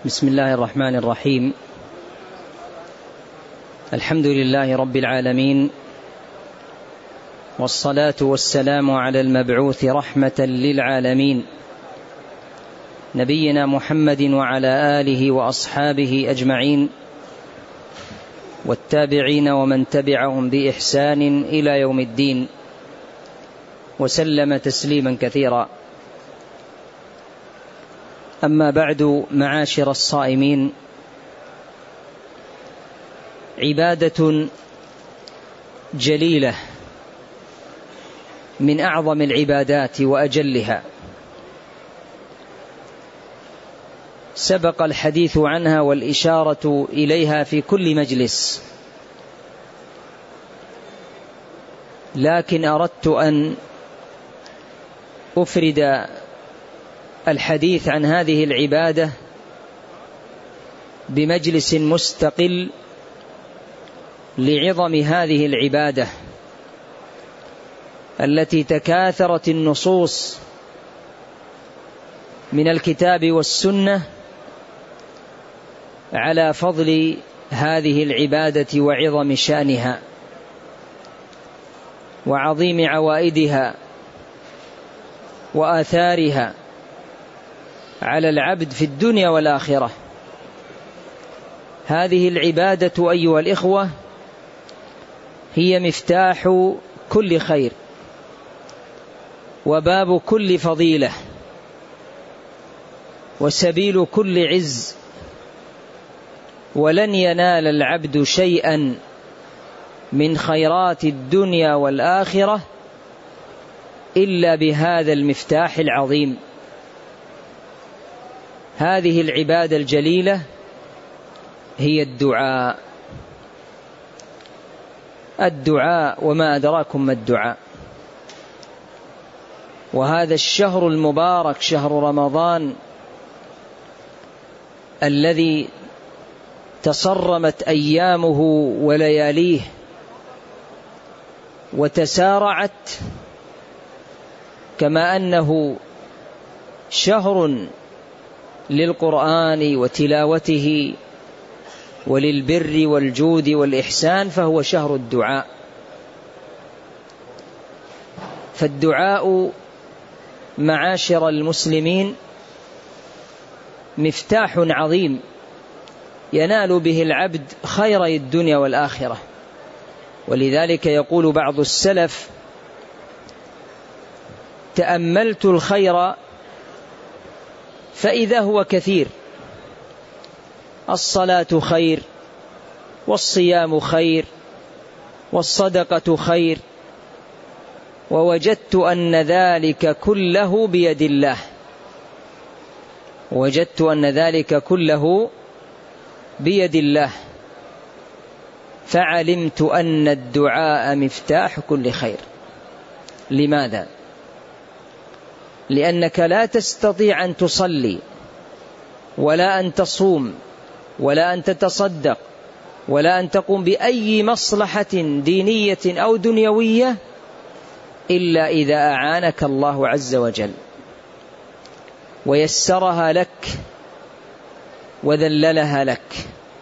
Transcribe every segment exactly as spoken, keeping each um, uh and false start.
بسم الله الرحمن الرحيم. الحمد لله رب العالمين، والصلاة والسلام على المبعوث رحمة للعالمين نبينا محمد وعلى آله وأصحابه أجمعين والتابعين ومن تبعهم بإحسان إلى يوم الدين، وسلم تسليما كثيرا. أما بعد، معاشر الصائمين، عبادة جليلة من أعظم العبادات وأجلها، سبق الحديث عنها والإشارة إليها في كل مجلس، لكن أردت أن أفرد الحديث عن هذه العبادة بمجلس مستقل لعظم هذه العبادة التي تكاثرت النصوص من الكتاب والسنة على فضل هذه العبادة وعظم شأنها وعظيم عوائدها وآثارها على العبد في الدنيا والآخرة. هذه العبادة أيها الإخوة هي مفتاح كل خير وباب كل فضيلة وسبيل كل عز، ولن ينال العبد شيئا من خيرات الدنيا والآخرة إلا بهذا المفتاح العظيم. هذه العبادة الجليلة هي الدعاء. الدعاء، وما أدراكم ما الدعاء. وهذا الشهر المبارك شهر رمضان الذي تصرمت أيامه ولياليه وتسارعت، كما أنه شهر للقرآن وتلاوته وللبر والجود والإحسان، فهو شهر الدعاء. فالدعاء معاشر المسلمين مفتاح عظيم ينال به العبد خيري الدنيا والآخرة. ولذلك يقول بعض السلف: تأملت الخير فإذا هو كثير، الصلاة خير، والصيام خير، والصدقة خير، ووجدت أن ذلك كله بيد الله وجدت أن ذلك كله بيد الله فعلمت أن الدعاء مفتاح كل خير. لماذا؟ لأنك لا تستطيع أن تصلي ولا أن تصوم ولا أن تتصدق ولا أن تقوم بأي مصلحة دينية أو دنيوية إلا إذا أعانك الله عز وجل ويسرها لك وذللها لك.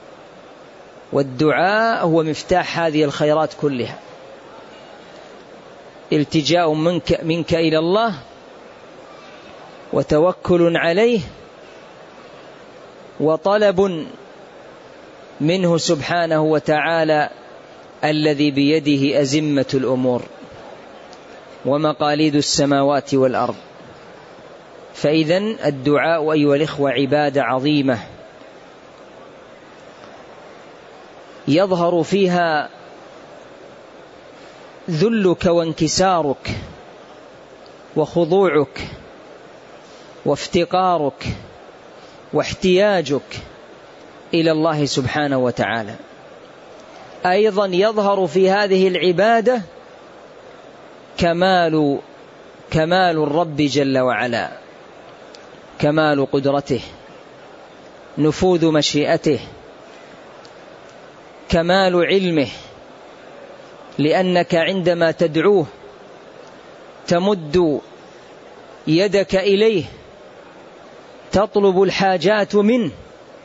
والدعاء هو مفتاح هذه الخيرات كلها، التجاء منك, منك إلى الله، وتوكل عليه، وطلب منه سبحانه وتعالى الذي بيده أزمة الأمور ومقاليد السماوات والأرض. فإذن الدعاء أيها الإخوة عبادة عظيمة يظهر فيها ذلك وانكسارك وخضوعك وافتقارك واحتياجك إلى الله سبحانه وتعالى. أيضا يظهر في هذه العبادة كمال كمال الرب جل وعلا، كمال قدرته، نفوذ مشيئته، كمال علمه، لأنك عندما تدعوه تمد يدك إليه تطلب الحاجات منه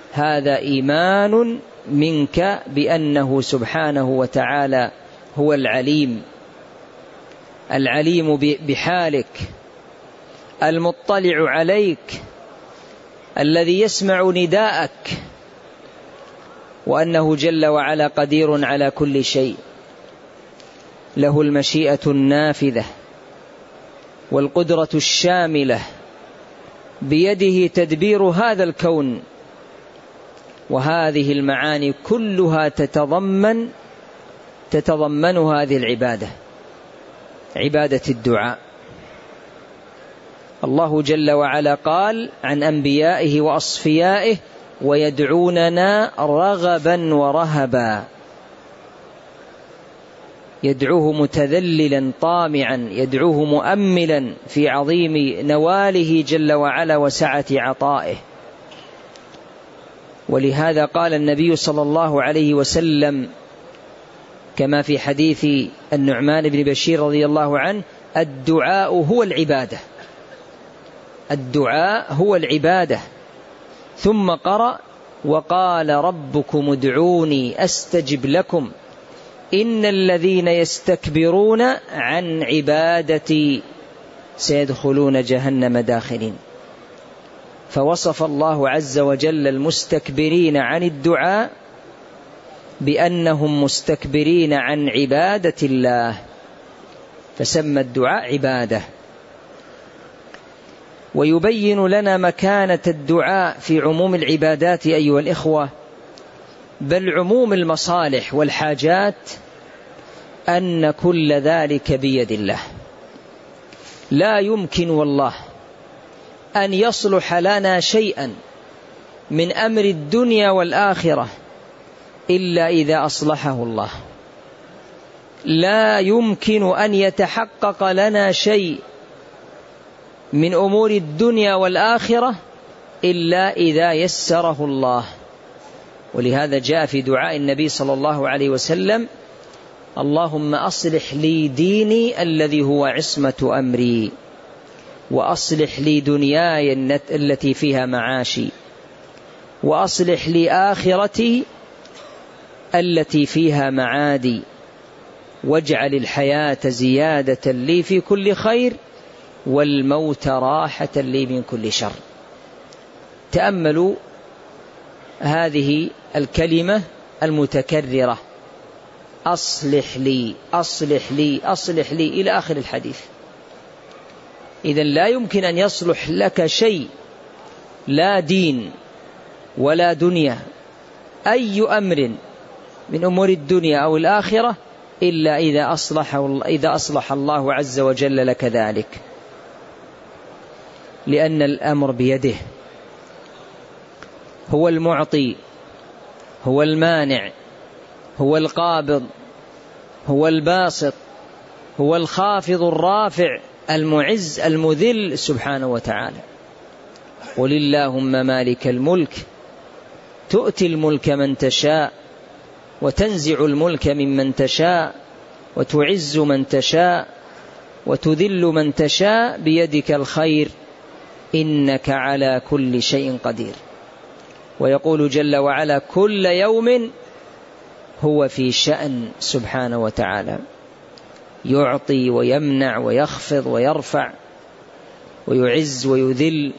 هذا إيمان منك بأنه سبحانه وتعالى هو العليم، العليم بحالك، المطلع عليك، الذي يسمع نداءك، وأنه جل وعلا قدير على كل شيء، له المشيئة النافذة والقدرة الشاملة، بيده تدبير هذا الكون. وهذه المعاني كلها تتضمن تتضمن هذه العبادة، عبادة الدعاء. الله جل وعلا قال عن أنبيائه وأصفيائه: ويدعوننا رغبا ورهبا، يدعوه متذللا طامعا، يدعوه مؤملا في عظيم نواله جل وعلا وسعة عطائه. ولهذا قال النبي صلى الله عليه وسلم كما في حديث النعمان بن بشير رضي الله عنه: الدعاء هو العبادة، الدعاء هو العبادة. ثم قرأ: وقال ربكم ادعوني أستجب لكم إن الذين يستكبرون عن عبادتي سيدخلون جهنم داخرين. فوصف الله عز وجل المستكبرين عن الدعاء بأنهم مستكبرين عن عبادة الله، فسمى الدعاء عبادة. ويبين لنا مكانة الدعاء في عموم العبادات أيها الإخوة، بل عموم المصالح والحاجات، أن كل ذلك بيد الله. لا يمكن والله أن يصلح لنا شيئا من أمر الدنيا والآخرة إلا إذا أصلحه الله. لا يمكن أن يتحقق لنا شيء من أمور الدنيا والآخرة إلا إذا يسره الله. ولهذا جاء في دعاء النبي صلى الله عليه وسلم: اللهم أصلح لي ديني الذي هو عصمة أمري، وأصلح لي دنياي التي فيها معاشي، وأصلح لي آخرتي التي فيها معادي، واجعل الحياة زيادة لي في كل خير، والموت راحة لي من كل شر. تأملوا هذه الكلمة المتكررة: أصلح لي أصلح لي أصلح لي إلى آخر الحديث. إذن لا يمكن أن يصلح لك شيء، لا دين ولا دنيا، أي أمر من أمور الدنيا أو الآخرة، إلا إذا أصلح إذا أصلح الله عز وجل لك ذلك، لأن الأمر بيده. هو المعطي، هو المانع، هو القابض، هو الباسط، هو الخافض الرافع، المعز المذل سبحانه وتعالى. قل اللهم مالك الملك تؤتي الملك من تشاء، وتنزع الملك ممن تشاء، وتعز من تشاء، وتذل من تشاء، بيدك الخير إنك على كل شيء قدير. ويقول جل وعلا: كل يوم هو في شأن سبحانه وتعالى، يعطي ويمنع ويخفض ويرفع ويعز ويذل،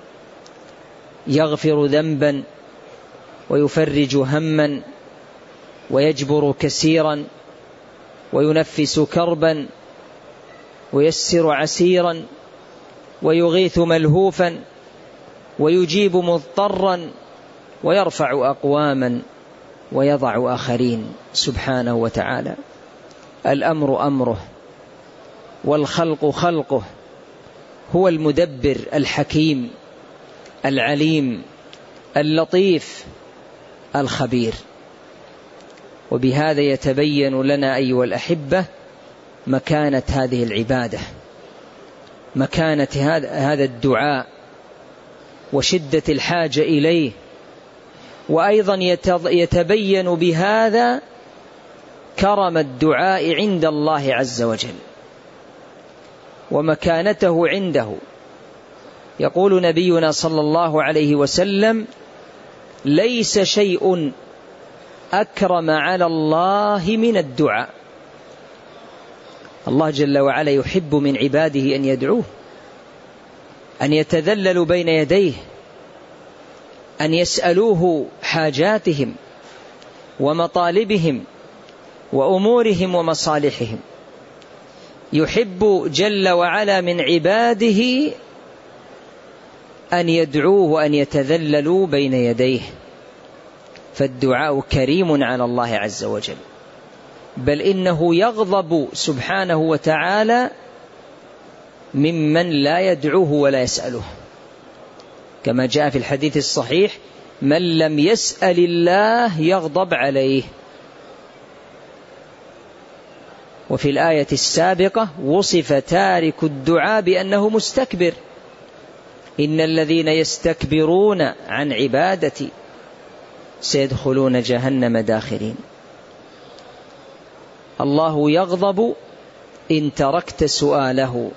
يغفر ذنبا ويفرج هما ويجبر كثيرا وينفس كربا ويسر عسيرا ويغيث ملهوفا ويجيب مضطرا ويرفع أقواما ويضع آخرين سبحانه وتعالى. الأمر أمره والخلق خلقه، هو المدبر الحكيم العليم اللطيف الخبير. وبهذا يتبين لنا أيها الأحبة مكانة هذه العبادة، مكانة هذا الدعاء، وشدة الحاجة إليه. وأيضا يتبين بهذا كرم الدعاء عند الله عز وجل ومكانته عنده. يقول نبينا صلى الله عليه وسلم: ليس شيء أكرم على الله من الدعاء. الله جل وعلا يحب من عباده أن يدعوه، أن يتذللوا بين يديه، أن يسألوه حاجاتهم ومطالبهم وأمورهم ومصالحهم. يحب جل وعلا من عباده أن يدعوه وأن يتذللوا بين يديه، فالدعاء كريم على الله عز وجل، بل إنه يغضب سبحانه وتعالى ممن لا يدعوه ولا يسأله، كما جاء في الحديث الصحيح: من لم يسأل الله يغضب عليه. وفي الآية السابقة وصف تارك الدعاء بأنه مستكبر: إن الذين يستكبرون عن عبادتي سيدخلون جهنم داخرين. الله يغضب إن تركت سؤاله،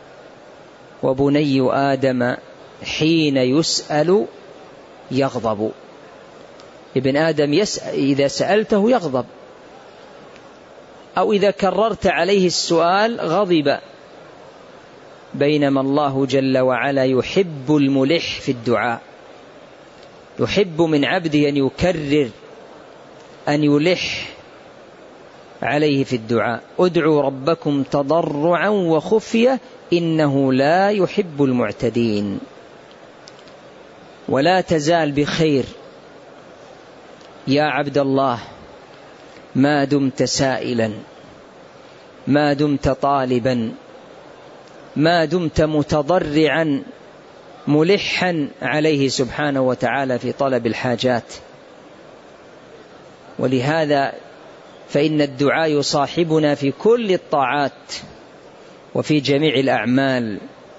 وبني آدم حين يسأل يغضب. ابن آدم يسأل، إذا سألته يغضب، أو إذا كررت عليه السؤال غضب، بينما الله جل وعلا يحب الملح في الدعاء، يحب من عبده أن يكرر، أن يلح عليه في الدعاء. ادعوا ربكم تضرعا وخفية إنه لا يحب المعتدين. ولا تزال بخير يا عبد الله ما دمت سائلا، ما دمت طالبا، ما دمت متضرعا ملحا عليه سبحانه وتعالى في طلب الحاجات. ولهذا فإن الدعاء يصاحبنا في كل الطاعات وفي جميع الأعمال،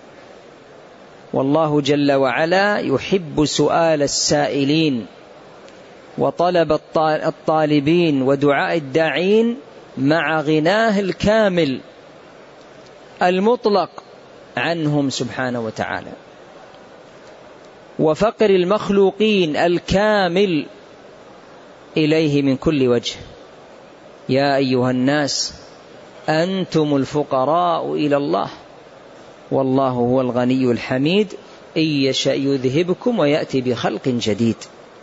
والله جل وعلا يحب سؤال السائلين وطلب الطالبين ودعاء الداعين مع غناه الكامل المطلق عنهم سبحانه وتعالى، وفقر المخلوقين الكامل إليه من كل وجه. يا أيها الناس أنتم الفقراء إلى الله والله هو الغني الحميد إن يشأ يذهبكم ويأتي بخلق جديد.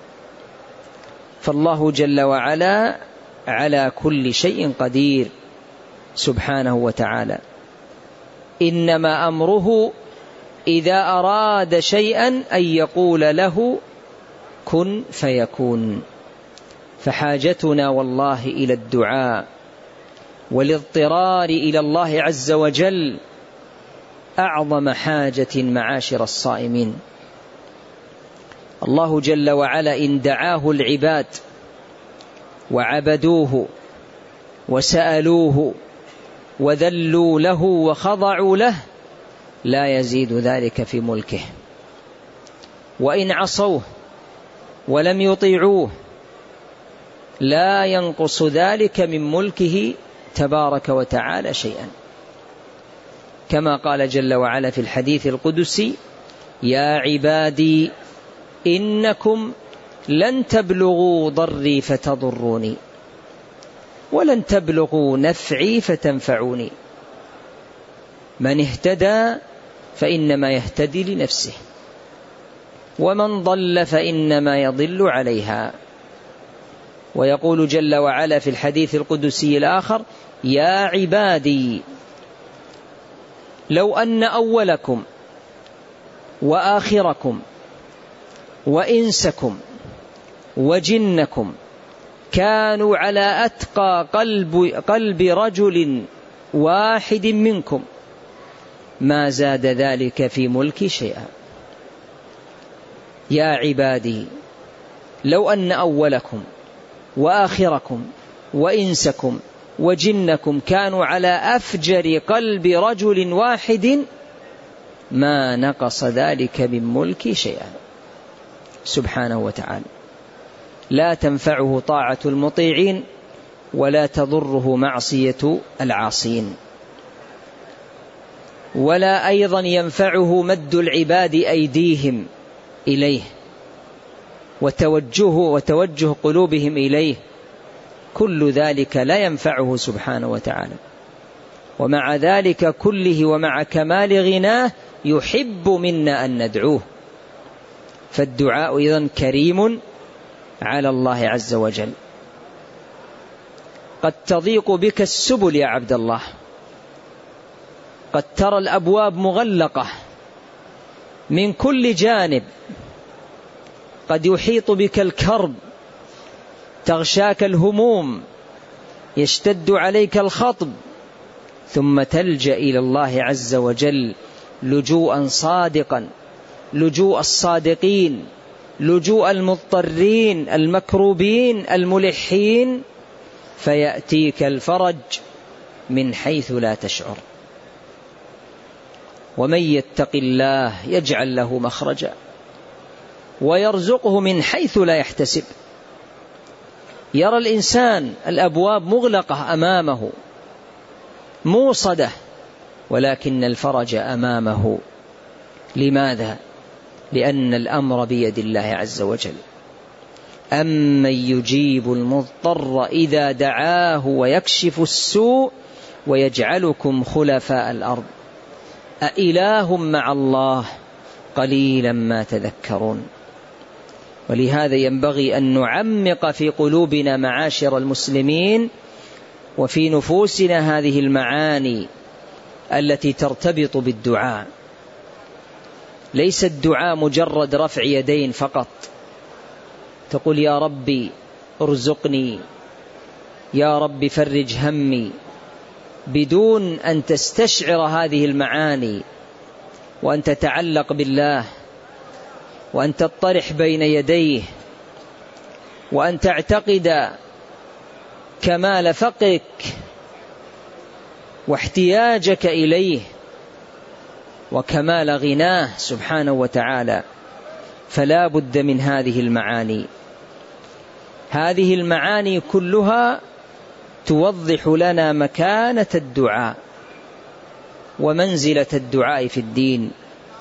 فالله جل وعلا على كل شيء قدير سبحانه وتعالى، إنما أمره إذا أراد شيئا أن يقول له كن فيكون. فحاجتنا والله إلى الدعاء والاضطرار إلى الله عز وجل أعظم حاجة معاشر الصائمين. الله جل وعلا إن دعاه العباد وعبدوه وسألوه وذلوا له وخضعوا له لا يزيد ذلك في ملكه، وإن عصوه ولم يطيعوه لا ينقص ذلك من ملكه تبارك وتعالى شيئا، كما قال جل وعلا في الحديث القدسي: يا عبادي إنكم لن تبلغوا ضري فتضروني ولن تبلغوا نفعي فتنفعوني، من اهتدى فإنما يهتدي لنفسه ومن ضل فإنما يضل عليها. ويقول جل وعلا في الحديث القدسي الآخر: يا عبادي لو أن أولكم وآخركم وإنسكم وجنكم كانوا على أتقى قلب, قلب رجل واحد منكم ما زاد ذلك في ملكي شيئا. يا عبادي لو أن أولكم وآخركم وإنسكم وجنكم كانوا على أفجر قلب رجل واحد ما نقص ذلك من ملكي شيئا سبحانه وتعالى. لا تنفعه طاعة المطيعين ولا تضره معصية العاصين، ولا أيضا ينفعه مد العباد أيديهم إليه، وتوجه وتوجه قلوبهم إليه، كل ذلك لا ينفعه سبحانه وتعالى. ومع ذلك كله ومع كمال غناه يحب منا أن ندعوه. فالدعاء إذن كريم على الله عز وجل. قد تضيق بك السبل يا عبد الله، قد ترى الأبواب مغلقة من كل جانب، قد يحيط بك الكرب، تغشاك الهموم، يشتد عليك الخطب، ثم تلجأ إلى الله عز وجل لجوءا صادقا، لجوء الصادقين، لجوء المضطرين المكروبين الملحين، فيأتيك الفرج من حيث لا تشعر. ومن يتق الله يجعل له مخرجا ويرزقه من حيث لا يحتسب. يرى الإنسان الأبواب مغلقة أمامه موصدة، ولكن الفرج أمامه. لماذا؟ لأن الأمر بيد الله عز وجل. أمن يجيب المضطر إذا دعاه ويكشف السوء ويجعلكم خلفاء الأرض أإله مع الله قليلا ما تذكرون. ولهذا ينبغي أن نعمق في قلوبنا معاشر المسلمين وفي نفوسنا هذه المعاني التي ترتبط بالدعاء. ليس الدعاء مجرد رفع يدين فقط، تقول يا ربي ارزقني، يا رب فرج همي، بدون أن تستشعر هذه المعاني وأن تتعلق بالله وأن تطرح بين يديه وأن تعتقد كمال فقرك واحتياجك إليه وكمال غناه سبحانه وتعالى. فلا بد من هذه المعاني. هذه المعاني كلها توضح لنا مكانة الدعاء ومنزلة الدعاء في الدين،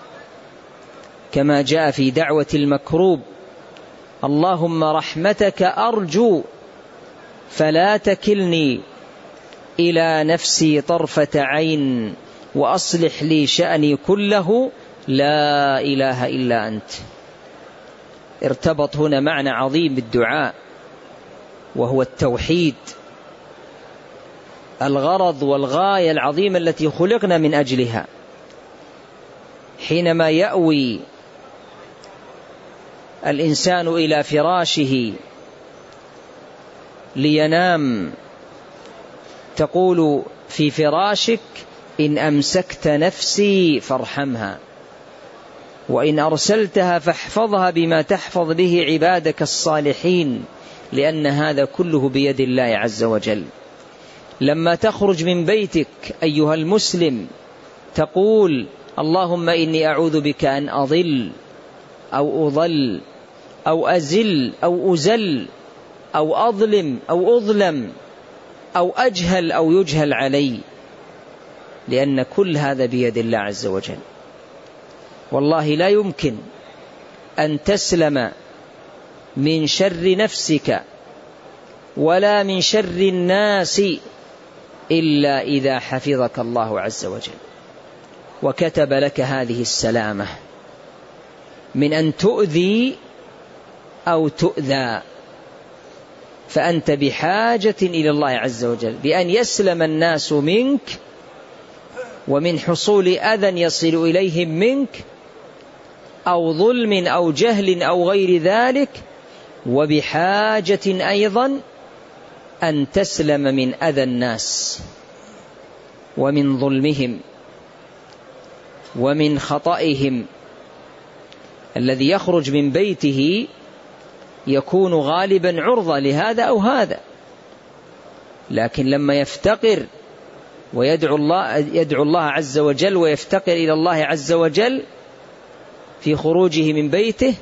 كما جاء في دعوة المكروب: اللهم رحمتك أرجو فلا تكلني إلى نفسي طرفة عين وأصلح لي شأني كله لا إله إلا أنت. ارتبط هنا معنى عظيم بالدعاء وهو التوحيد، الغرض والغاية العظيمة التي خلقنا من أجلها. حينما يأوي الإنسان إلى فراشه لينام تقول في فراشك: إن أمسكت نفسي فارحمها، وإن أرسلتها فاحفظها بما تحفظ به عبادك الصالحين، لأن هذا كله بيد الله عز وجل. لما تخرج من بيتك أيها المسلم تقول: اللهم إني أعوذ بك أن أضل أو أضل أو أزل أو أزل أو أظلم أو أظلم أو أجهل أو يجهل علي، لأن كل هذا بيد الله عز وجل. والله لا يمكن أن تسلم من شر نفسك ولا من شر الناس إلا إذا حفظك الله عز وجل وكتب لك هذه السلامة من أن تؤذي أو تؤذى. فأنت بحاجة إلى الله عز وجل بأن يسلم الناس منك ومن حصول أذى يصل إليهم منك أو ظلم أو جهل أو غير ذلك، وبحاجة أيضا أن تسلم من أذى الناس ومن ظلمهم ومن خطئهم. الذي يخرج من بيته يكون غالبا عرضة لهذا أو هذا، لكن لما يفتقر ويدعو الله, يدعو الله عز وجل ويفتقر إلى الله عز وجل في خروجه من بيته،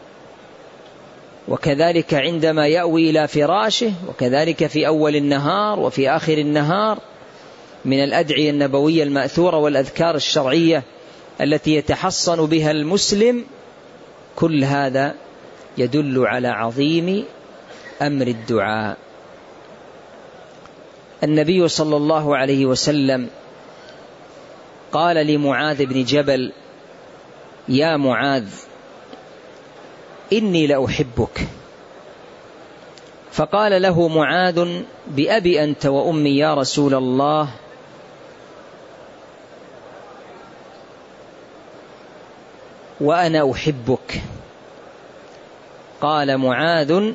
وكذلك عندما يأوي إلى فراشه، وكذلك في أول النهار وفي آخر النهار، من الأدعية النبوية المأثورة والأذكار الشرعية التي يتحصن بها المسلم، كل هذا يدل على عظيم أمر الدعاء. النبي صلى الله عليه وسلم قال لمعاذ بن جبل: يا معاذ إني لأحبك. فقال له معاذ: بأبي أنت وأمي يا رسول الله، وأنا أحبك. قال معاذ: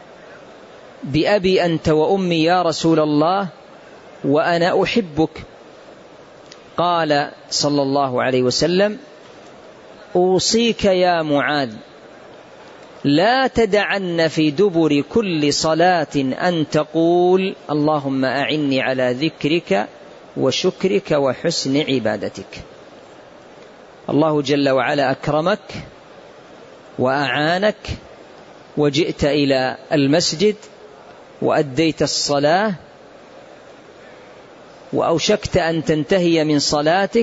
بأبي أنت وأمي يا رسول الله، وأنا أحبك. قال صلى الله عليه وسلم: أوصيك يا معاذ لا تدعن في دبر كل صلاة أن تقول: اللهم أعني على ذكرك وشكرك وحسن عبادتك. الله جل وعلا أكرمك وأعانك وجئت إلى المسجد وأديت الصلاة وأوشكت أن تنتهي من صلاتك،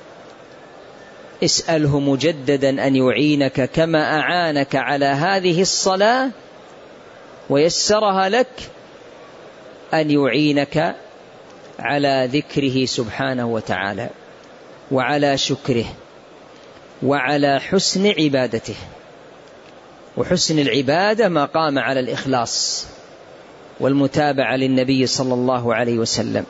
اسأله مجددا أن يعينك كما أعانك على هذه الصلاة ويسرها لك، أن يعينك على ذكره سبحانه وتعالى وعلى شكره وعلى حسن عبادته. وحسن العبادة ما قام على الإخلاص والمتابعة للنبي صلى الله عليه وسلم.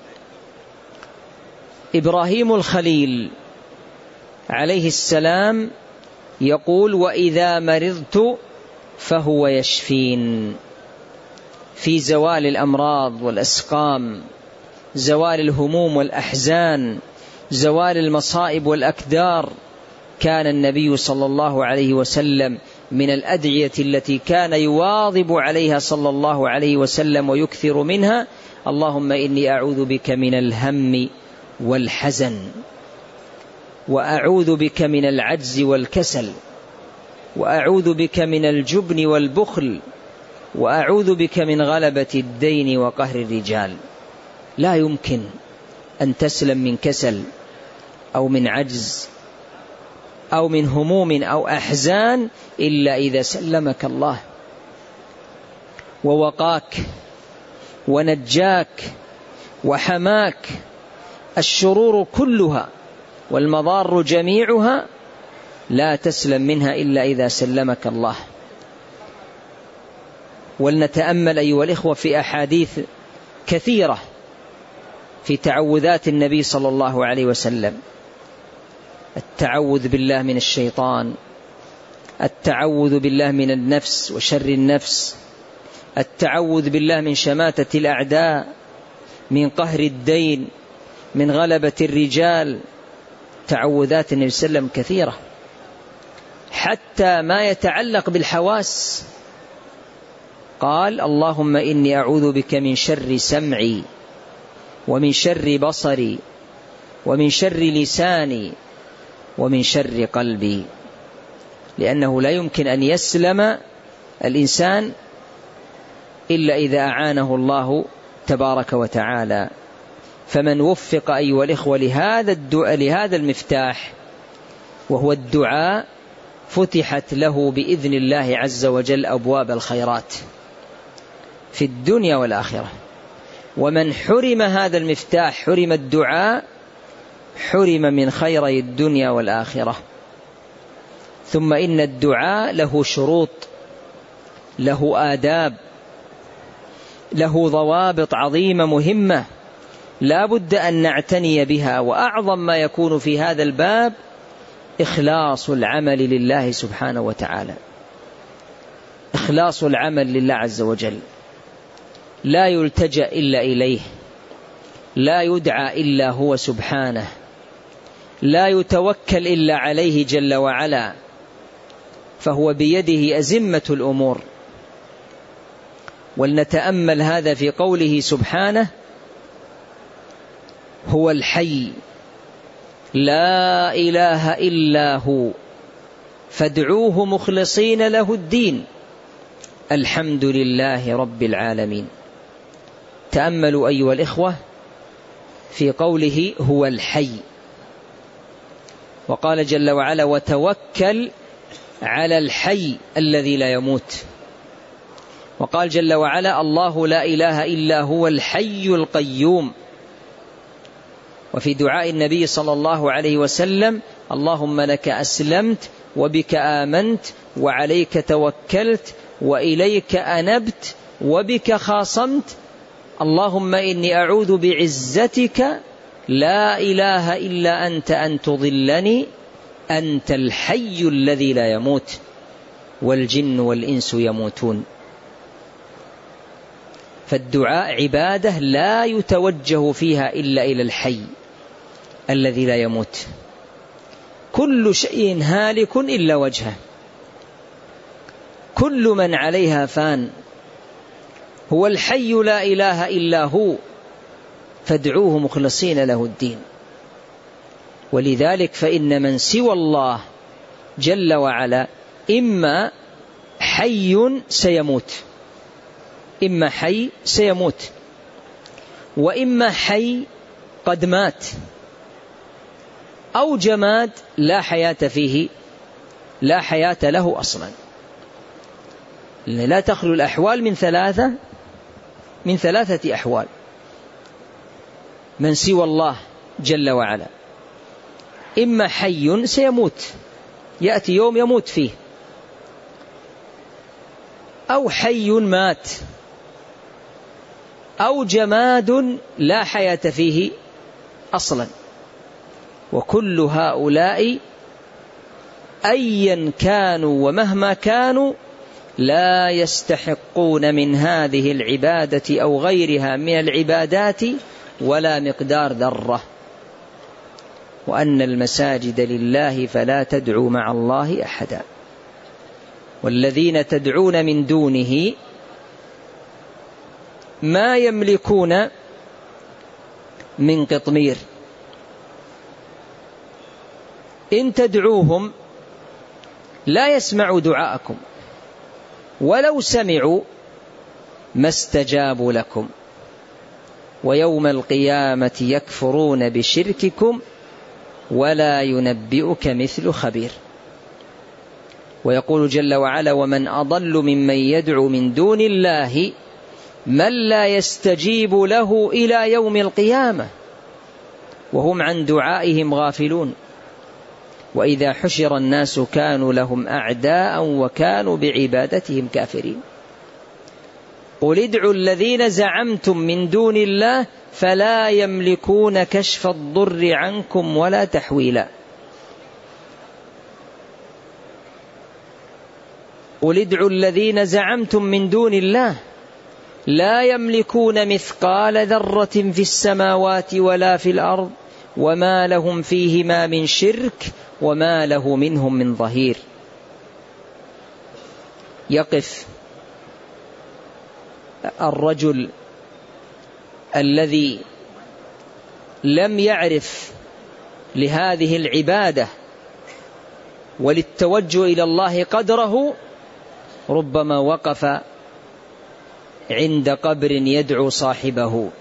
إبراهيم الخليل عليه السلام يقول: وإذا مرضت فهو يشفين. في زوال الأمراض والأسقام، زوال الهموم والأحزان، زوال المصائب والأكدار، كان النبي صلى الله عليه وسلم من الأدعية التي كان يواظب عليها صلى الله عليه وسلم ويكثر منها: اللهم إني أعوذ بك من الهم والحزن، وأعوذ بك من العجز والكسل، وأعوذ بك من الجبن والبخل، وأعوذ بك من غلبة الدين وقهر الرجال. لا يمكن أن تسلم من كسل أو من عجز أو من هموم أو أحزان إلا إذا سلمك الله ووقاك ونجاك وحماك. الشرور كلها والمضار جميعها لا تسلم منها إلا إذا سلمك الله. ولنتأمل أيها الإخوة في أحاديث كثيرة في تعوذات النبي صلى الله عليه وسلم: التعوذ بالله من الشيطان، التعوذ بالله من النفس وشر النفس، التعوذ بالله من شماتة الأعداء، من قهر الدين، من غلبة الرجال. تعوذات النبي صلى الله عليه وسلم كثيرة، حتى ما يتعلق بالحواس. قال: اللهم إني أعوذ بك من شر سمعي ومن شر بصري ومن شر لساني ومن شر قلبي. لأنه لا يمكن أن يسلم الإنسان إلا إذا أعانه الله تبارك وتعالى. فمن وفق أيها الإخوة لهذا الدعاء، لهذا المفتاح وهو الدعاء، فتحت له بإذن الله عز وجل أبواب الخيرات في الدنيا والآخرة. ومن حرم هذا المفتاح، حرم الدعاء، حرم من خيري الدنيا والآخرة. ثم إن الدعاء له شروط، له آداب، له ضوابط عظيمة مهمة لا بد أن نعتني بها. وأعظم ما يكون في هذا الباب إخلاص العمل لله سبحانه وتعالى، إخلاص العمل لله عز وجل، لا يلتجأ إلا إليه، لا يدعى إلا هو سبحانه، لا يتوكل إلا عليه جل وعلا، فهو بيده أزمة الأمور. ولنتأمل هذا في قوله سبحانه: هو الحي لا إله إلا هو فادعوه مخلصين له الدين الحمد لله رب العالمين. تأملوا أيها الإخوة في قوله هو الحي، وقال جل وعلا: وتوكل على الحي الذي لا يموت. وقال جل وعلا: الله لا إله إلا هو الحي القيوم. وفي دعاء النبي صلى الله عليه وسلم: اللهم لك أسلمت وبك آمنت وعليك توكلت وإليك أنبت وبك خاصمت، اللهم إني أعوذ بعزتك لا إله إلا أنت أن تضلني، أنت الحي الذي لا يموت والجن والإنس يموتون. فالدعاء عبادة لا يتوجه فيها إلا إلى الحي الذي لا يموت. كل شيء هالك إلا وجهه، كل من عليها فان، هو الحي لا إله إلا هو، فادعوه مخلصين له الدين. ولذلك فإن من سوى الله جل وعلا إما حي سيموت، إما حي سيموت، وإما حي قد مات، أو جماد لا حياة فيه، لا حياة له أصلا. لا تخلو الأحوال من ثلاثة من ثلاثة أحوال. من سوى الله جل وعلا إما حي سيموت، يأتي يوم يموت فيه، أو حي مات، أو جماد لا حياة فيه أصلا. وكل هؤلاء أيا كانوا ومهما كانوا لا يستحقون من هذه العبادة أو غيرها من العبادات ولا مقدار ذرة. وأن المساجد لله فلا تدعوا مع الله أحدا، والذين تدعون من دونه ما يملكون من قطمير، إن تدعوهم لا يسمعوا دعاءكم، ولو سمعوا ما استجابوا لكم، ويوم القيامة يكفرون بشرككم ولا ينبئك مثل خبير. ويقول جل وعلا: ومن أضل ممن يدعو من دون الله من لا يستجيب له إلى يوم القيامة وهم عن دعائهم غافلون. وإذا حشر الناس كانوا لهم أعداء وكانوا بعبادتهم كافرين. قل ادعوا الذين زعمتم من دون الله فلا يملكون كشف الضر عنكم ولا تحويلا. قل ادعوا الذين زعمتم من دون الله لا يملكون مثقال ذرة في السماوات ولا في الأرض وما لهم فيهما من شرك وما له منهم من ظهير. يقف الرجل الذي لم يعرف لهذه العبادة وللتوجه إلى الله قدره، ربما وقف عند قبر يدعو صاحبه،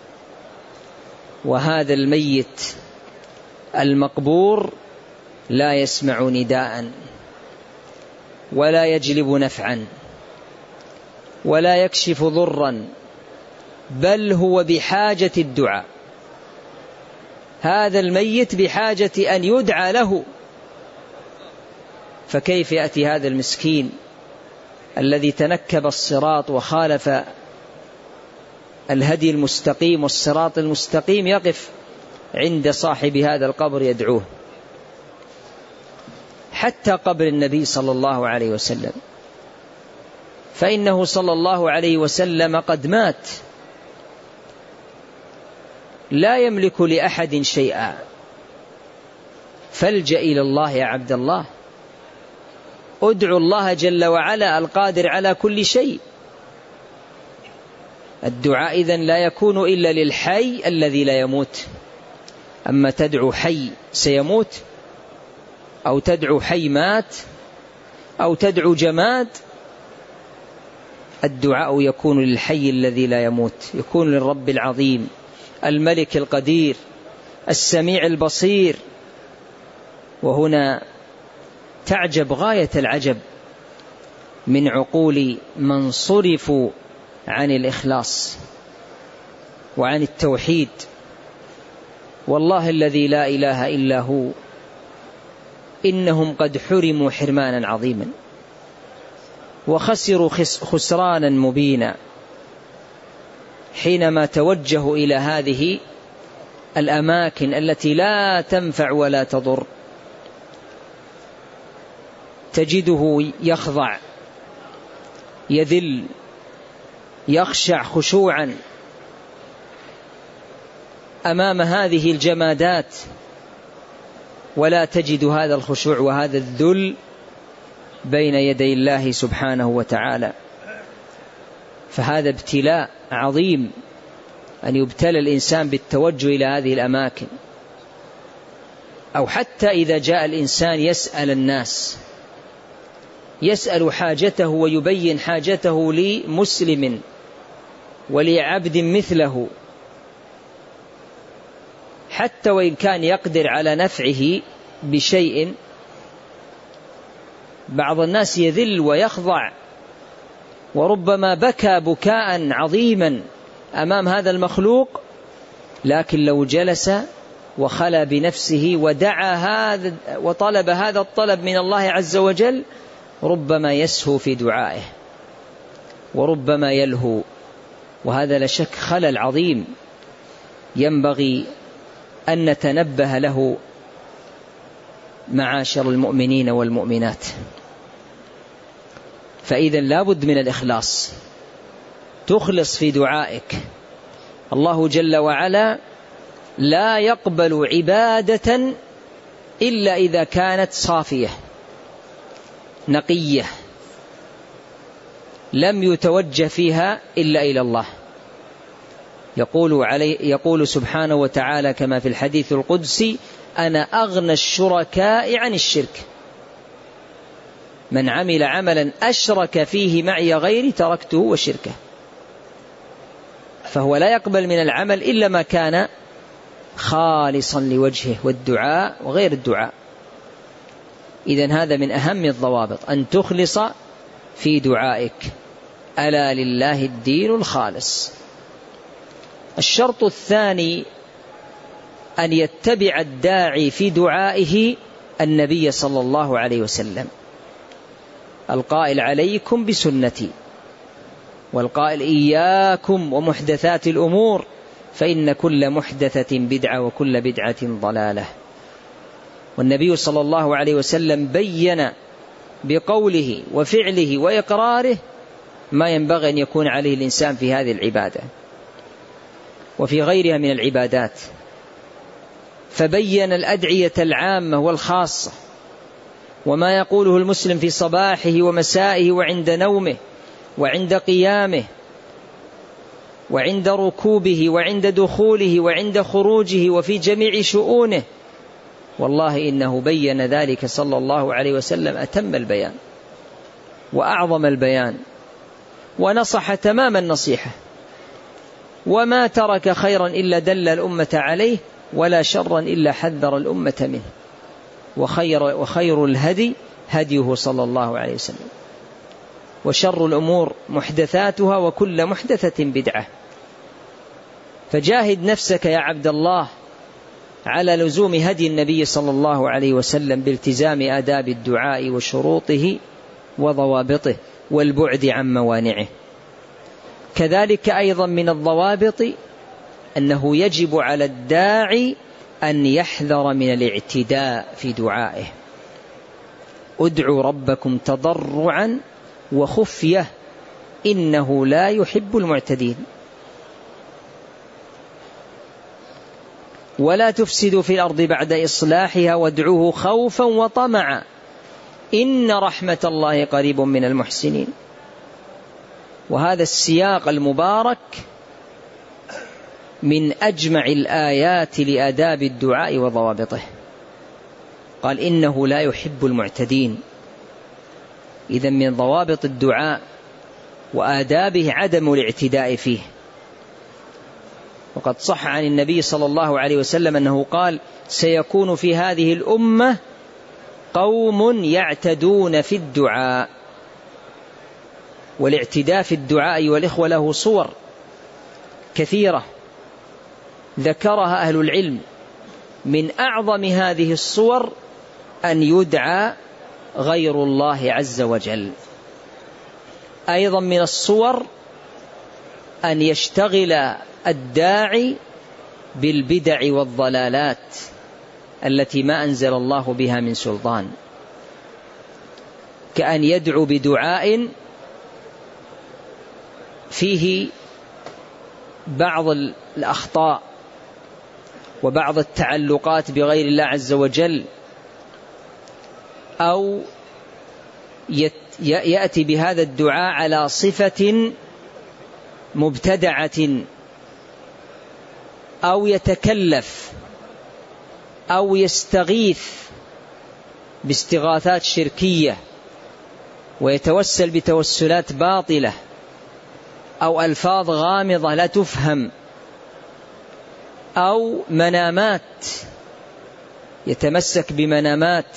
وهذا الميت المقبور لا يسمع نداء ولا يجلب نفعا ولا يكشف ضرا، بل هو بحاجة الدعاء. هذا الميت بحاجة أن يدعى له، فكيف يأتي هذا المسكين الذي تنكب الصراط وخالف الهدي المستقيم والصراط المستقيم يقف عند صاحب هذا القبر يدعوه؟ حتى قبر النبي صلى الله عليه وسلم، فإنه صلى الله عليه وسلم قد مات، لا يملك لأحد شيئا، فالجأ إلى الله يا عبد الله، ادعوا الله جل وعلا القادر على كل شيء. الدعاء إذن لا يكون إلا للحي الذي لا يموت. أما تدعو حي سيموت، أو تدعو حي مات، أو تدعو جماد، الدعاء يكون للحي الذي لا يموت، يكون للرب العظيم الملك القدير السميع البصير. وهنا تعجب غاية العجب من عقول من صرفوا عن الإخلاص وعن التوحيد. والله الذي لا إله إلا هو إنهم قد حرموا حرمانا عظيما وخسروا خسرانا مبينا حينما توجهوا إلى هذه الأماكن التي لا تنفع ولا تضر. تجده يخضع يذل يخشع خشوعا أمام هذه الجمادات، ولا تجد هذا الخشوع وهذا الذل بين يدي الله سبحانه وتعالى. فهذا ابتلاء عظيم أن يبتلى الإنسان بالتوجه إلى هذه الأماكن، أو حتى إذا جاء الإنسان يسأل الناس، يسأل حاجته ويبين حاجته لمسلم ولعبد مثله، حتى وإن كان يقدر على نفعه بشيء، بعض الناس يذل ويخضع وربما بكى بكاء عظيما أمام هذا المخلوق، لكن لو جلس وخلى بنفسه ودعا هذا وطلب هذا الطلب من الله عز وجل ربما يسهو في دعائه وربما يلهو. وهذا لا شك خلل عظيم ينبغي أن نتنبه له معاشر المؤمنين والمؤمنات. فإذا لابد من الإخلاص، تخلص في دعائك. الله جل وعلا لا يقبل عبادة إلا إذا كانت صافية نقية لم يتوجه فيها إلا إلى الله. يقول, علي يقول سبحانه وتعالى كما في الحديث القدسي: أنا أغنى الشركاء عن الشرك، من عمل عملا أشرك فيه معي غيري تركته وشركه. فهو لا يقبل من العمل إلا ما كان خالصا لوجهه، والدعاء وغير الدعاء. إذن هذا من أهم الضوابط، أن تخلص في دعائك. ألا لله الدين الخالص. الشرط الثاني أن يتبع الداعي في دعائه النبي صلى الله عليه وسلم، القائل: عليكم بسنتي، والقائل: إياكم ومحدثات الأمور فإن كل محدثة بدعة وكل بدعة ضلالة. والنبي صلى الله عليه وسلم بين بقوله وفعله وإقراره ما ينبغي أن يكون عليه الإنسان في هذه العبادة وفي غيرها من العبادات، فبين الأدعية العامة والخاصة، وما يقوله المسلم في صباحه ومسائه وعند نومه وعند قيامه وعند ركوبه وعند دخوله وعند خروجه وفي جميع شؤونه. والله إنه بين ذلك صلى الله عليه وسلم أتم البيان وأعظم البيان، ونصح تمام النصيحة، وما ترك خيرا إلا دل الأمة عليه، ولا شرا إلا حذر الأمة منه، وخير, وخير الهدي هديه صلى الله عليه وسلم، وشر الأمور محدثاتها وكل محدثة بدعة. فجاهد نفسك يا عبد الله على لزوم هدي النبي صلى الله عليه وسلم بالتزام آداب الدعاء وشروطه وضوابطه والبعد عن موانعه. كذلك أيضا من الضوابط أنه يجب على الداعي أن يحذر من الاعتداء في دعائه. ادعوا ربكم تضرعا وخفية إنه لا يحب المعتدين. ولا تفسدوا في الأرض بعد إصلاحها وادعوه خوفا وطمعا إن رحمة الله قريب من المحسنين. وهذا السياق المبارك من أجمع الآيات لآداب الدعاء وضوابطه. قال: إنه لا يحب المعتدين. إذن من ضوابط الدعاء وآدابه عدم الاعتداء فيه. وقد صح عن النبي صلى الله عليه وسلم أنه قال: سيكون في هذه الأمة قوم يعتدون في الدعاء. والاعتداء في الدعاء أيها الإخوة له صور كثيرة ذكرها أهل العلم. من أعظم هذه الصور أن يدعى غير الله عز وجل. أيضا من الصور أن يشتغل الداعي بالبدع والضلالات التي ما أنزل الله بها من سلطان، كأن يدعو بدعاء فيه بعض الأخطاء وبعض التعلقات بغير الله عز وجل، أو يأتي بهذا الدعاء على صفة مبتدعة، أو يتكلف أو يستغيث باستغاثات شركية ويتوسل بتوسلات باطلة أو ألفاظ غامضة لا تفهم، أو منامات يتمسك بمنامات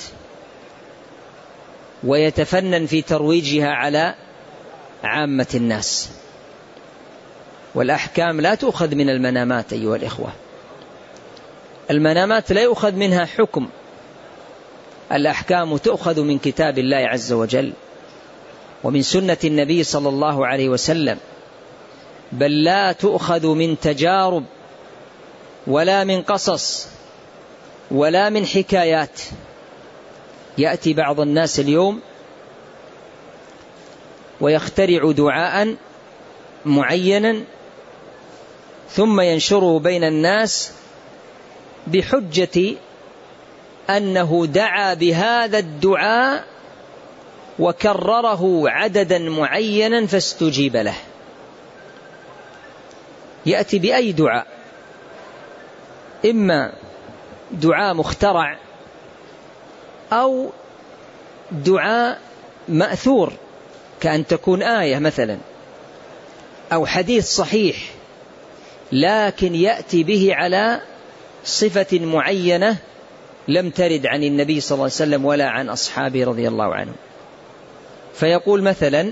ويتفنن في ترويجها على عامة الناس. والأحكام لا تؤخذ من المنامات أيها الإخوة، المنامات لا يؤخذ منها حكم، الأحكام تؤخذ من كتاب الله عز وجل ومن سنة النبي صلى الله عليه وسلم، بل لا تؤخذ من تجارب ولا من قصص ولا من حكايات. يأتي بعض الناس اليوم ويخترع دعاء معينا ثم ينشره بين الناس بحجة أنه دعا بهذا الدعاء وكرره عددا معينا فاستجيب له. يأتي بأي دعاء، إما دعاء مخترع أو دعاء مأثور كأن تكون آية مثلا أو حديث صحيح، لكن يأتي به على صفة معينة لم ترد عن النبي صلى الله عليه وسلم ولا عن أصحابه رضي الله عنهم. فيقول مثلا: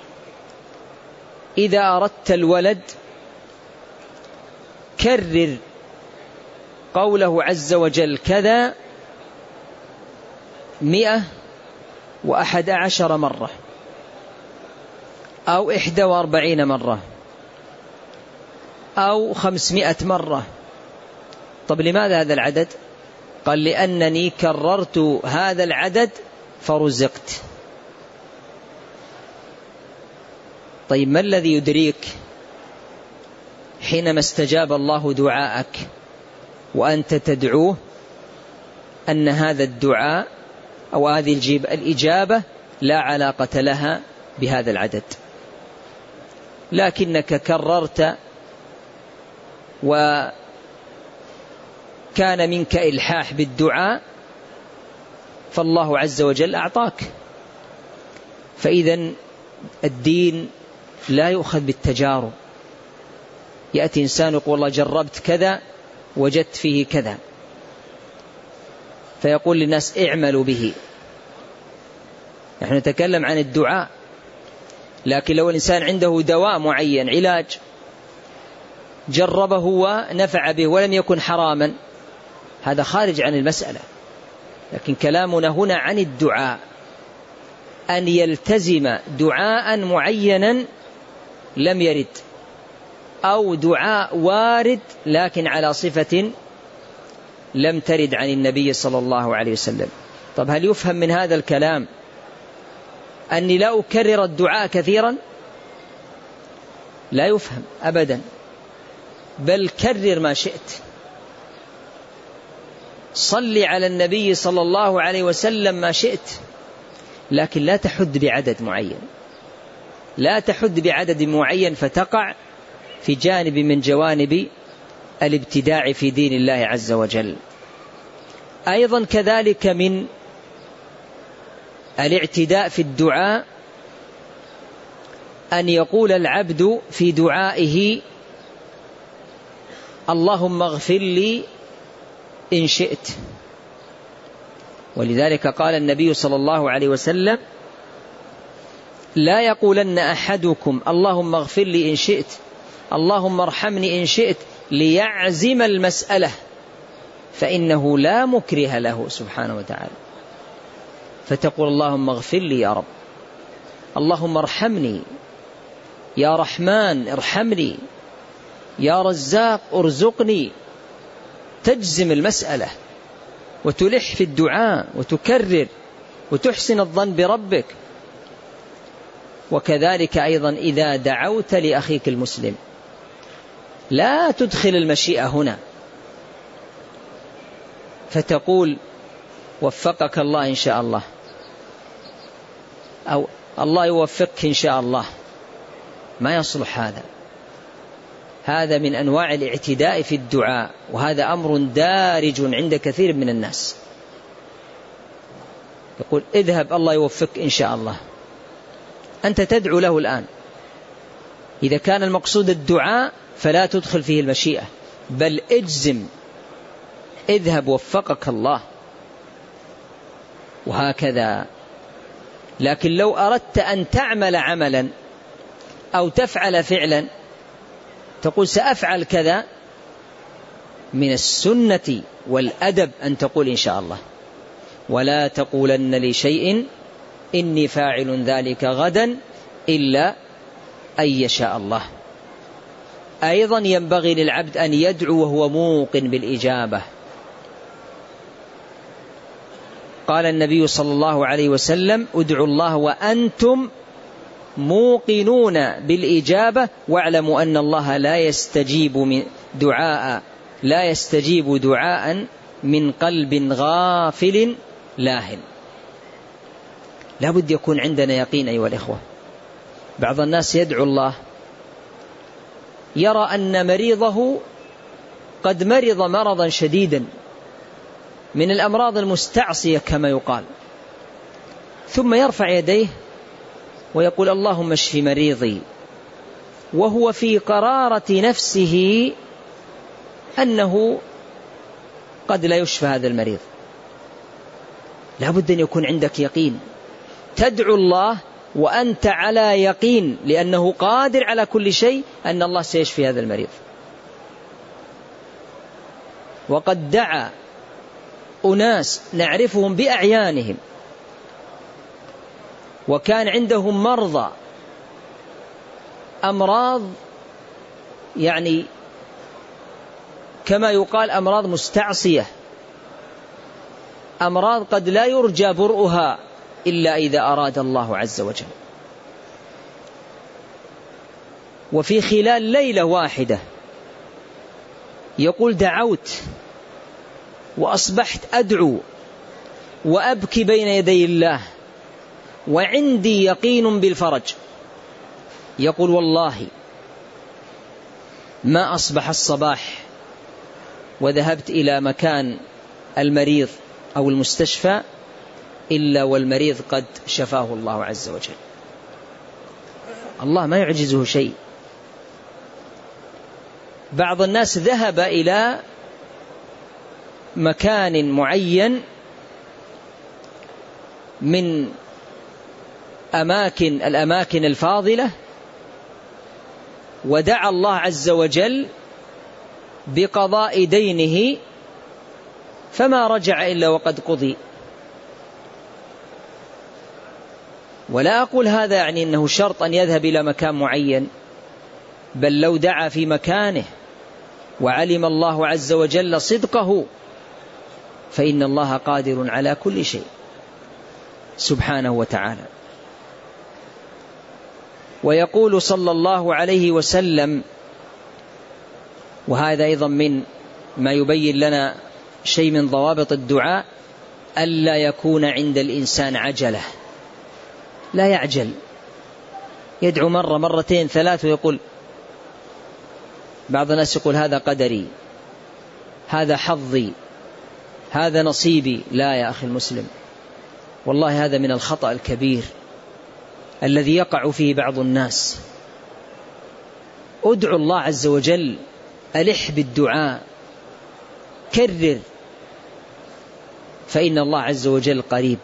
إذا أردت الولد كرر قوله عز وجل كذا مئة وأحد عشر مرة أو إحدى وأربعين مرة أو خمسمائة مرة. طب لماذا هذا العدد؟ قال: لأنني كررت هذا العدد فرزقت. طيب ما الذي يدريك حينما استجاب الله دعاءك وأنت تدعوه أن هذا الدعاء أو هذه الإجابة لا علاقة لها بهذا العدد، لكنك كررت وكان منك إلحاح بالدعاء فالله عز وجل أعطاك. فإذا الدين لا يؤخذ بالتجارب. يأتي إنسان يقول: والله جربت كذا وجدت فيه كذا، فيقول للناس: اعملوا به. نحن نتكلم عن الدعاء، لكن لو الإنسان عنده دواء معين علاج جربه ونفع به ولم يكن حراما، هذا خارج عن المسألة. لكن كلامنا هنا عن الدعاء، أن يلتزم دعاء معينا لم يرد، أو دعاء وارد لكن على صفة لم ترد عن النبي صلى الله عليه وسلم. طب هل يفهم من هذا الكلام أني لا أكرر الدعاء كثيرا؟ لا يفهم أبدا، بل كرر ما شئت. صل على النبي صلى الله عليه وسلم ما شئت، لكن لا تحد بعدد معين، لا تحد بعدد معين فتقع في جانب من جوانب الابتداع في دين الله عز وجل. أيضا كذلك من الاعتداء في الدعاء أن يقول العبد في دعائه: اللهم اغفر لي إن شئت، ولذلك قال النبي صلى الله عليه وسلم: لا يقولن أحدكم اللهم اغفر لي إن شئت، اللهم ارحمني إن شئت، ليعزم المسألة، فإنه لا مكره له سبحانه وتعالى. فتقول: اللهم اغفر لي يا رب، اللهم ارحمني يا رحمن ارحمني، يا رزاق ارزقني. تجزم المسألة وتلح في الدعاء وتكرر وتحسن الظن بربك. وكذلك أيضا إذا دعوت لأخيك المسلم لا تدخل المشيئة هنا، فتقول: وفقك الله إن شاء الله، أو الله يوفقك إن شاء الله. ما يصلح هذا، هذا من أنواع الاعتداء في الدعاء، وهذا أمر دارج عند كثير من الناس. يقول: اذهب الله يوفقك إن شاء الله. أنت تدعو له الآن. إذا كان المقصود الدعاء فلا تدخل فيه المشيئة، بل اجزم: اذهب وفقك الله. وهكذا. لكن لو أردت أن تعمل عملا أو تفعل فعلا تقول: سأفعل كذا، من السنة والأدب أن تقول إن شاء الله، ولا تقولن لشيء إني فاعل ذلك غدا إلا أن يشاء الله. أيضا ينبغي للعبد أن يدعو وهو موقن بالإجابة. قال النبي صلى الله عليه وسلم: ادعوا الله وأنتم موقنون بالإجابة، واعلموا أن الله لا يستجيب من دعاء لا يستجيب دعاء من قلب غافل لاهٍ. لا بد يكون عندنا يقين أيها الإخوة. بعض الناس يدعو الله يرى أن مريضه قد مرض مرضا شديدا من الأمراض المستعصية كما يقال، ثم يرفع يديه ويقول: اللهم اشف مريضي، وهو في قرارة نفسه أنه قد لا يشفى هذا المريض. لا بد أن يكون عندك يقين، تدعو الله وأنت على يقين، لأنه قادر على كل شيء، أن الله سيشفي هذا المريض. وقد دعا أناس نعرفهم بأعيانهم وكان عندهم مرضى أمراض، يعني كما يقال أمراض مستعصية، أمراض قد لا يرجى برؤها إلا إذا أراد الله عز وجل. وفي خلال ليلة واحدة يقول: دعوت وأصبحت أدعو وأبكي بين يدي الله وعندي يقين بالفرج. يقول: والله ما أصبح الصباح وذهبت إلى مكان المريض أو المستشفى إلا والمريض قد شفاه الله عز وجل. الله ما يعجزه شيء. بعض الناس ذهب إلى مكان معين من أماكن الأماكن الفاضلة ودعا الله عز وجل بقضاء دينه، فما رجع إلا وقد قضي. ولا أقول هذا يعني أنه شرط أن يذهب إلى مكان معين، بل لو دعا في مكانه وعلم الله عز وجل صدقه فإن الله قادر على كل شيء سبحانه وتعالى. ويقول صلى الله عليه وسلم، وهذا أيضا من ما يبين لنا شيء من ضوابط الدعاء: ألا يكون عند الإنسان عجلة، لا يعجل، يدعو مرة مرتين ثلاث ويقول. بعض الناس يقول: هذا قدري، هذا حظي، هذا نصيبي. لا يا أخي المسلم، والله هذا من الخطأ الكبير الذي يقع فيه بعض الناس. ادعو الله عز وجل، ألح بالدعاء، كرر، فإن الله عز وجل قريب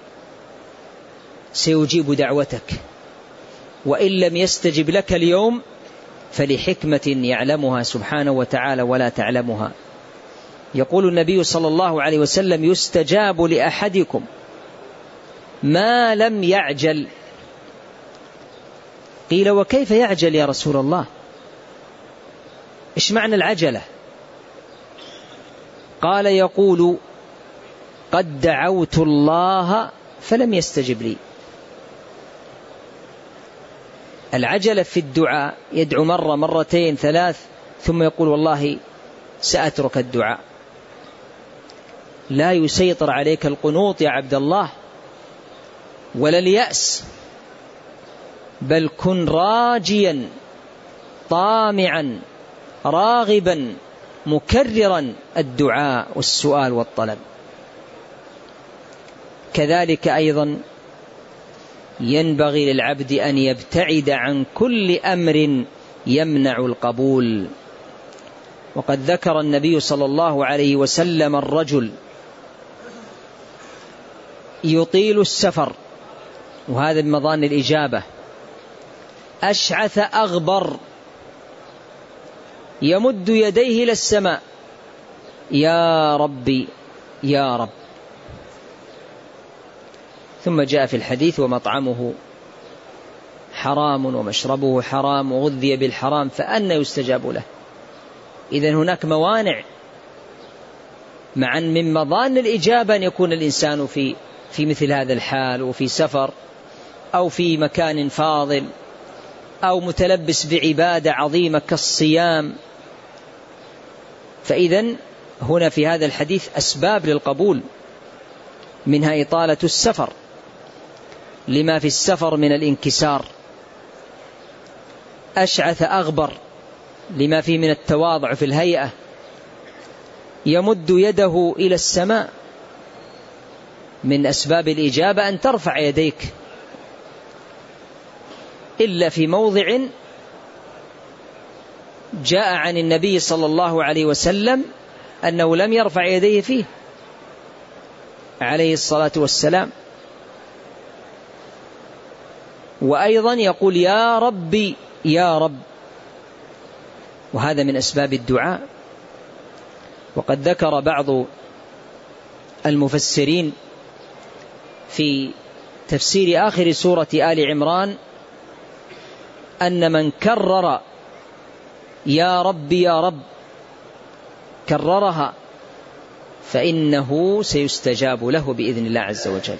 سيجيب دعوتك، وإن لم يستجب لك اليوم فلحكمة يعلمها سبحانه وتعالى ولا تعلمها. يقول النبي صلى الله عليه وسلم: يستجاب لأحدكم ما لم يعجل. قيل: وكيف يعجل يا رسول الله؟ إيش معنى العجلة؟ قال: يقول: قد دعوت الله فلم يستجب لي. العجلة في الدعاء يدعو مرة مرتين ثلاث ثم يقول: والله سأترك الدعاء. لا يسيطر عليك القنوط يا عبد الله ولا اليأس، بل كن راجيا طامعا راغبا مكررا الدعاء والسؤال والطلب. كذلك أيضا ينبغي للعبد أن يبتعد عن كل أمر يمنع القبول. وقد ذكر النبي صلى الله عليه وسلم الرجل يطيل السفر، وهذا من مظان الإجابة، أشعث أغبر يمد يديه إلى السماء: يا ربي يا رب. ثم جاء في الحديث: ومطعمه حرام ومشربه حرام وغذي بالحرام فأنى يستجاب له. إذن هناك موانع. معا من مظان الإجابة أن يكون الإنسان في في مثل هذا الحال، وفي سفر أو في مكان فاضل أو متلبس بعبادة عظيمة كالصيام. فإذن هنا في هذا الحديث أسباب للقبول، منها إطالة السفر لما في السفر من الانكسار، أشعث أغبر لما فيه من التواضع في الهيئة، يمد يده إلى السماء. من أسباب الإجابة أن ترفع يديك، إلا في موضع جاء عن النبي صلى الله عليه وسلم أنه لم يرفع يديه فيه عليه الصلاة والسلام. وأيضا يقول: يا ربي يا رب، وهذا من أسباب الدعاء. وقد ذكر بعض المفسرين في تفسير آخر سورة آل عمران أن من كرر يا رب يا رب كررها فإنه سيستجاب له بإذن الله عز وجل.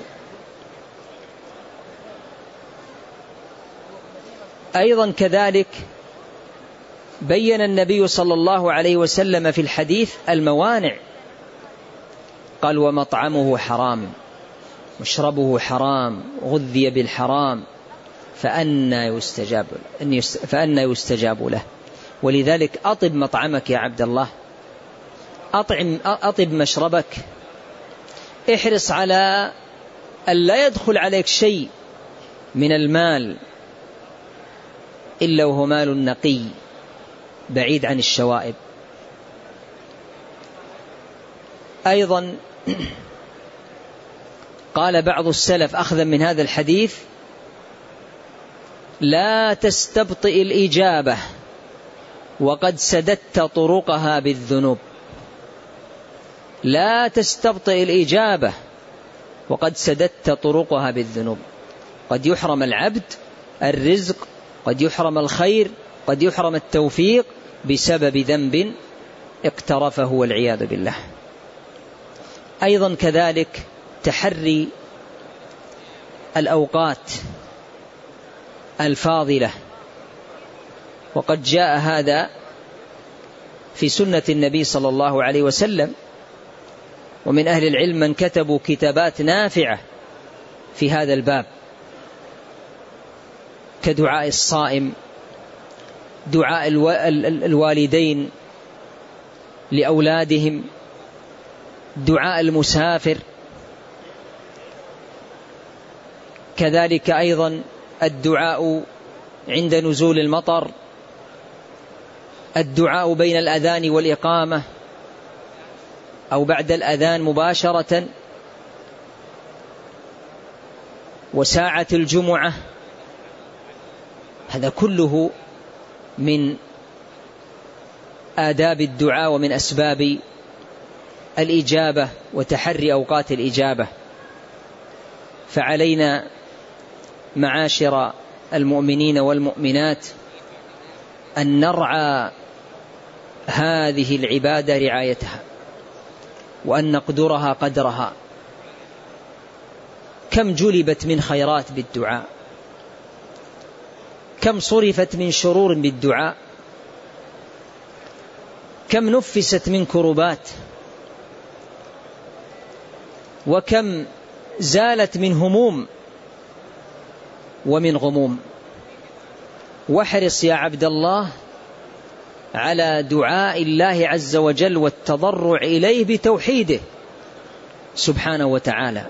أيضا كذلك بين النبي صلى الله عليه وسلم في الحديث الموانع، قال: ومطعمه حرام مشربه حرام غذي بالحرام فأنى يستجاب فأنى يستجاب له. ولذلك أطب مطعمك يا عبد الله، أطعم أطب مشربك، احرص على أن لا يدخل عليك شيء من المال إلا وهو مال نقي بعيد عن الشوائب. أيضا قال بعض السلف أخذا من هذا الحديث: لا تستبطئ الإجابة وقد سددت طرقها بالذنوب. لا تستبطئ الإجابة وقد سددت طرقها بالذنوب. قد يحرم العبد الرزق، قد يحرم الخير، قد يحرم التوفيق بسبب ذنب اقترفه والعياذ بالله. أيضا كذلك تحري الأوقات الفاضلة، وقد جاء هذا في سنة النبي صلى الله عليه وسلم. ومن أهل العلم من كتبوا كتابات نافعة في هذا الباب، كدعاء الصائم، دعاء الوالدين لأولادهم، دعاء المسافر، كذلك أيضا الدعاء عند نزول المطر، الدعاء بين الأذان والإقامة أو بعد الأذان مباشرة، وساعة الجمعة، هذا كله من آداب الدعاء ومن أسباب الإجابة وتحري أوقات الإجابة. فعلينا معاشر المؤمنين والمؤمنات أن نرعى هذه العبادة رعايتها، وأن نقدرها قدرها. كم جلبت من خيرات بالدعاء، كم صرفت من شرور بالدعاء، كم نفست من كربات، وكم زالت من هموم ومن غموم. واحرص يا عبد الله على دعاء الله عز وجل والتضرع إليه بتوحيده سبحانه وتعالى.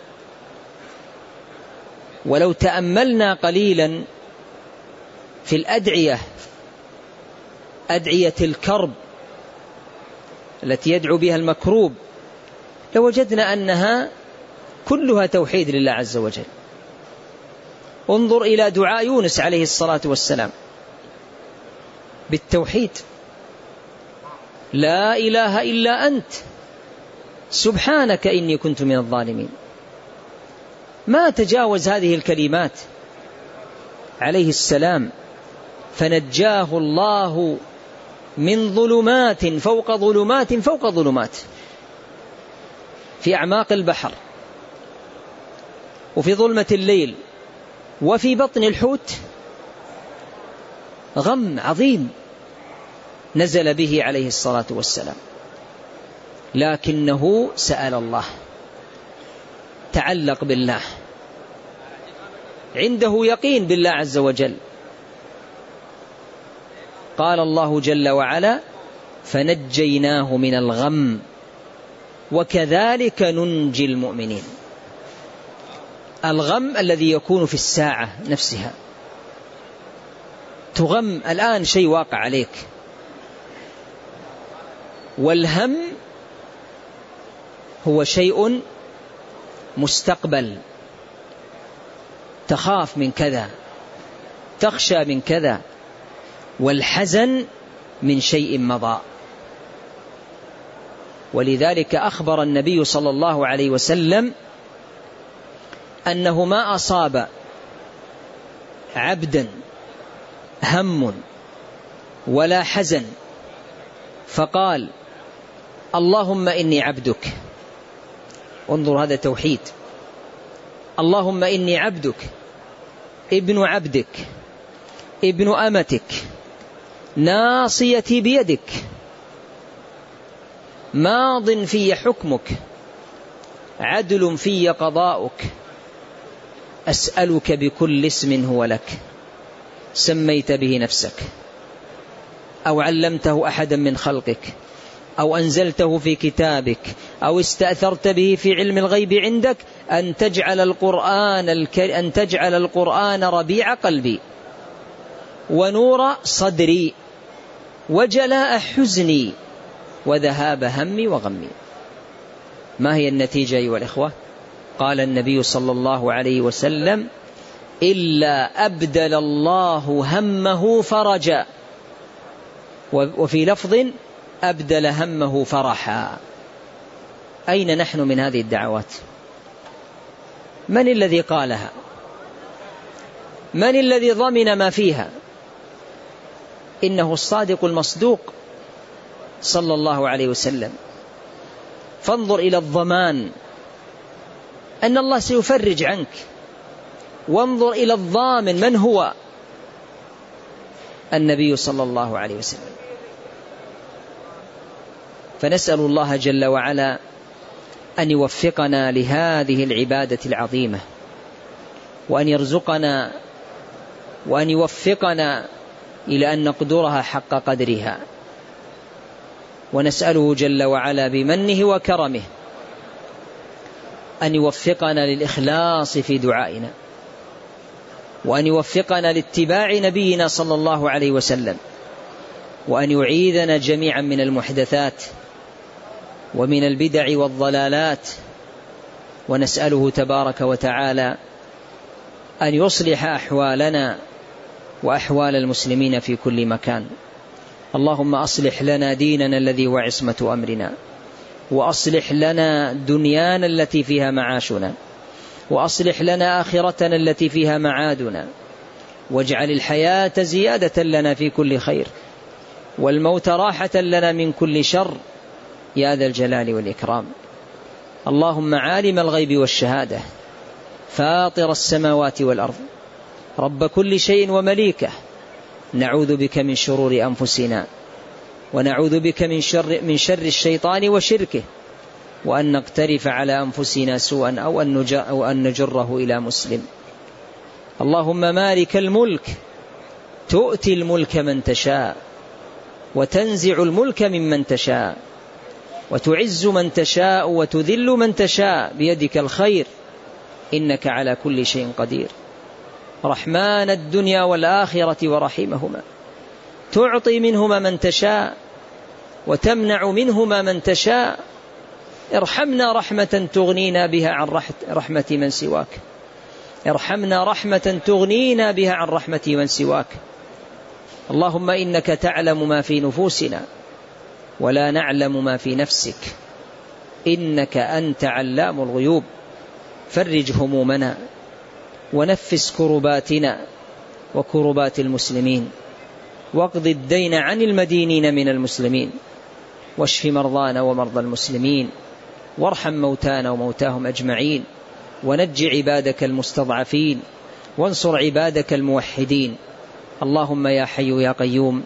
ولو تأملنا قليلا في الأدعية، أدعية الكرب التي يدعو بها المكروب، لوجدنا أنها كلها توحيد لله عز وجل. انظر إلى دعاء يونس عليه الصلاة والسلام بالتوحيد: لا إله إلا أنت سبحانك إني كنت من الظالمين. ما تجاوز هذه الكلمات عليه السلام، فنجاه الله من ظلمات فوق ظلمات فوق ظلمات في أعماق البحر، وفي ظلمة الليل، وفي بطن الحوت. غم عظيم نزل به عليه الصلاة والسلام، لكنه سأل الله، تعلق بالله، عنده يقين بالله عز وجل. قال الله جل وعلا: فنجيناه من الغم وكذلك ننجي المؤمنين. الغم الذي يكون في الساعة نفسها، تغم الآن شيء واقع عليك، والهم هو شيء مستقبل، تخاف من كذا، تخشى من كذا، والحزن من شيء مضى. ولذلك أخبر النبي صلى الله عليه وسلم أنه ما أصاب عبدا هم ولا حزن فقال: اللهم إني عبدك. انظر، هذا توحيد. اللهم إني عبدك، ابن عبدك، ابن أمتك، ناصيتي بيدك، ماض في حكمك، عدل في قضاؤك، أسألك بكل اسم هو لك سميت به نفسك أو علمته أحدا من خلقك أو أنزلته في كتابك أو استأثرت به في علم الغيب عندك أن تجعل القرآن الكر... أن تجعل القرآن ربيع قلبي ونور صدري وجلاء حزني وذهاب همي وغمي. ما هي النتيجة أيها الإخوة؟ قال النبي صلى الله عليه وسلم: إلا أبدل الله همه فرجا، وفي لفظ أبدل همه فرحا. أين نحن من هذه الدعوات؟ من الذي قالها؟ من الذي ضمن ما فيها؟ إنه الصادق المصدوق صلى الله عليه وسلم. فانظر إلى الضمان أن الله سيفرج عنك، وانظر إلى الضامن من هو؟ النبي صلى الله عليه وسلم. فنسأل الله جل وعلا أن يوفقنا لهذه العبادة العظيمة، وأن يرزقنا وأن يوفقنا إلى أن نقدرها حق قدرها، ونسأله جل وعلا بمنه وكرمه أن يوفقنا للإخلاص في دعائنا، وأن يوفقنا لاتباع نبينا صلى الله عليه وسلم، وأن يعيذنا جميعا من المحدثات ومن البدع والضلالات. ونسأله تبارك وتعالى أن يصلح أحوالنا وأحوال المسلمين في كل مكان. اللهم أصلح لنا ديننا الذي هو عصمة أمرنا، وأصلح لنا دنيانا التي فيها معاشنا، وأصلح لنا آخرتنا التي فيها معادنا، واجعل الحياة زيادة لنا في كل خير، والموت راحة لنا من كل شر يا ذا الجلال والإكرام. اللهم عالم الغيب والشهادة، فاطر السماوات والأرض، رب كل شيء ومليكه، نعوذ بك من شرور أنفسنا، ونعوذ بك من شر, من شر الشيطان وشركه، وأن نقترف على أنفسنا سوءا أو أن, أو أن نجره إلى مسلم. اللهم مالك الملك، تؤتي الملك من تشاء، وتنزع الملك ممن تشاء، وتعز من تشاء وتذل من تشاء، بيدك الخير، إنك على كل شيء قدير. رحمن الدنيا والآخرة ورحيمهما، تعطي منهما من تشاء وتمنع منهما من تشاء. ارحمنا رحمة تغنينا بها عن رحمة من سواك، ارحمنا رحمة تغنينا بها عن رحمة من سواك. اللهم إنك تعلم ما في نفوسنا ولا نعلم ما في نفسك، إنك أنت علام الغيوب. فرج همومنا، ونفس كرباتنا وكربات المسلمين، واقض الدين عن المدينين من المسلمين، واشف مرضانا ومرضى المسلمين، وارحم موتانا وموتاهم أجمعين، ونج عبادك المستضعفين، وانصر عبادك الموحدين. اللهم يا حي يا قيوم،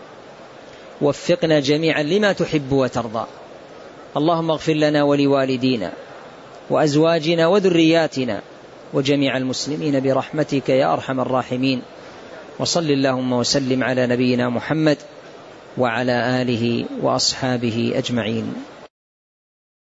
وفقنا جميعا لما تحب وترضى. اللهم اغفر لنا ولوالدينا وأزواجنا وذرياتنا وجميع المسلمين برحمتك يا أرحم الراحمين. وصل اللهم وسلم على نبينا محمد وعلى آله وأصحابه أجمعين.